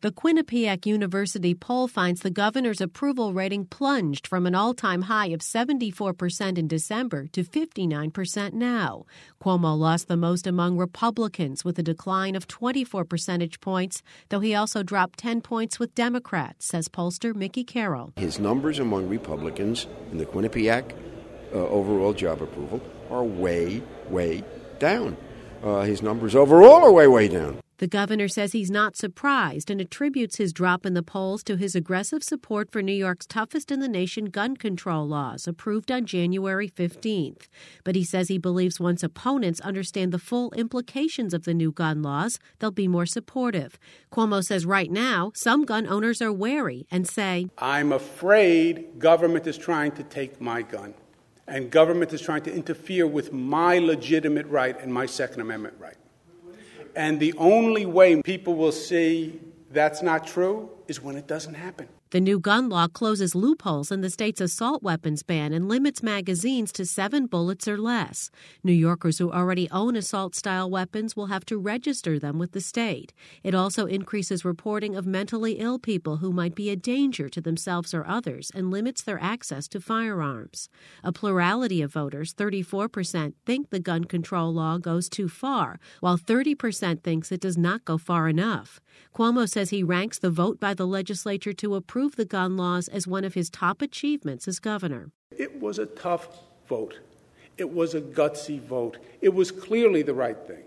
The Quinnipiac University poll finds the governor's approval rating plunged from an all-time high of 74% in December to 59% now. Cuomo lost the most among Republicans with a decline of 24 percentage points, though he also dropped 10 points with Democrats, says pollster Mickey Carroll. His numbers among Republicans in the Quinnipiac overall job approval are way, way down. His numbers overall are way, way down. The governor says he's not surprised and attributes his drop in the polls to his aggressive support for New York's toughest-in-the-nation gun control laws, approved on January 15th. But he says he believes once opponents understand the full implications of the new gun laws, they'll be more supportive. Cuomo says right now, some gun owners are wary and say, I'm afraid government is trying to take my gun, and government is trying to interfere with my legitimate right and my Second Amendment right. And the only way people will see that's not true is when it doesn't happen. The new gun law closes loopholes in the state's assault weapons ban and limits magazines to 7 bullets or less. New Yorkers who already own assault-style weapons will have to register them with the state. It also increases reporting of mentally ill people who might be a danger to themselves or others and limits their access to firearms. A plurality of voters, 34%, think the gun control law goes too far, while 30% thinks it does not go far enough. Cuomo says he ranks the vote by the legislature to approve the gun laws as one of his top achievements as governor. It was a tough vote. It was a gutsy vote. It was clearly the right thing.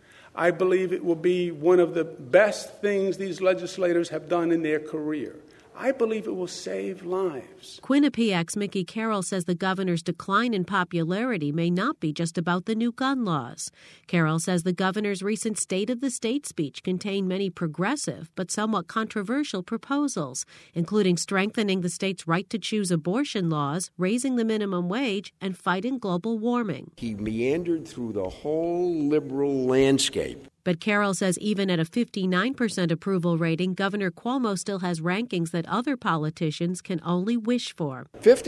I believe it will be one of the best things these legislators have done in their career. I believe it will save lives. Quinnipiac's Mickey Carroll says the governor's decline in popularity may not be just about the new gun laws. Carroll says the governor's recent State of the State speech contained many progressive but somewhat controversial proposals, including strengthening the state's right to choose abortion laws, raising the minimum wage, and fighting global warming. He meandered through the whole liberal landscape. But Carroll says even at a 59% approval rating, Governor Cuomo still has rankings that other politicians can only wish for.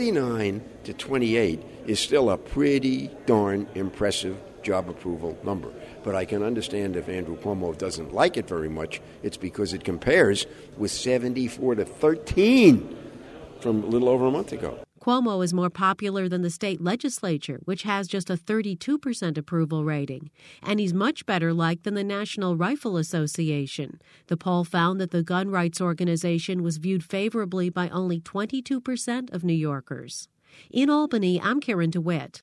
59 to 28 is still a pretty darn impressive job approval number. But I can understand if Andrew Cuomo doesn't like it very much, it's because it compares with 74 to 13 from a little over a month ago. Cuomo is more popular than the state legislature, which has just a 32% approval rating. And he's much better liked than the National Rifle Association. The poll found that the gun rights organization was viewed favorably by only 22% of New Yorkers. In Albany, I'm Karen DeWitt.